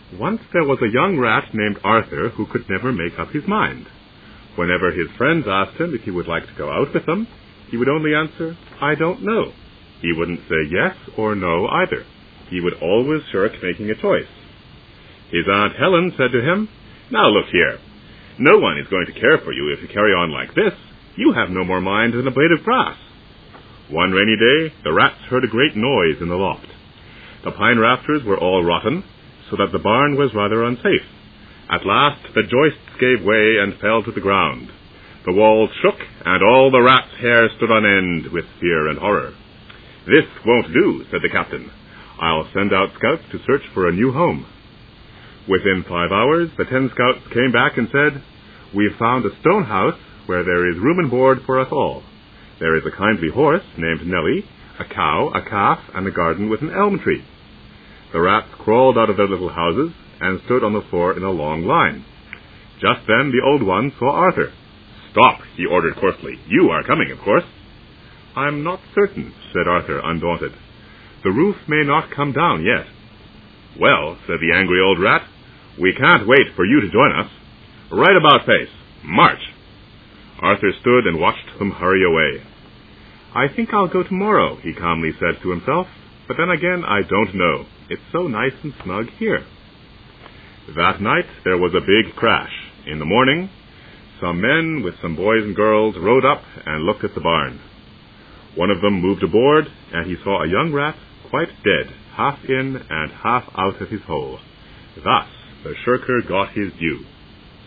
Once there was a young rat named Arthur who could never make up his mind. Whenever his friends asked him if he would like to go out with them, he would only answer, "I don't know." He wouldn't say yes or no either. He would always shirk making a choice. His Aunt Helen said to him, "Now look here. No one is going to care for you if you carry on like this. You have no more mind than a blade of grass." One rainy day, the rats heard a great noise in the loft. The pine rafters were all rotten, so that the barn was rather unsafe. At last, the joists gave way and fell to the ground. The walls shook, and all the rats' hair stood on end with fear and horror. "This won't do," said the captain. "I'll send out scouts to search for a new home." Within 5 hours, the 10 scouts came back and said, "We've found a stone house where there is room and board for us all. There is a kindly horse named Nellie, a cow, a calf, and a garden with an elm tree." The rats crawled out of their little houses and stood on the floor in a long line. Just then the old one saw Arthur. "Stop," he ordered coarsely. "You are coming, of course." "I'm not certain," said Arthur, undaunted. "The roof may not come down yet." "Well," said the angry old rat, "we can't wait for you to join us. Right about face. March." Arthur stood and watched them hurry away. "I think I'll go tomorrow," he calmly said to himself. "But then again, I don't know. It's so nice and snug here." That night there was a big crash. In the morning, some men with some boys and girls rode up and looked at the barn. One of them moved aboard, and he saw a young rat, quite dead, half in and half out of his hole. Thus the shirker got his due.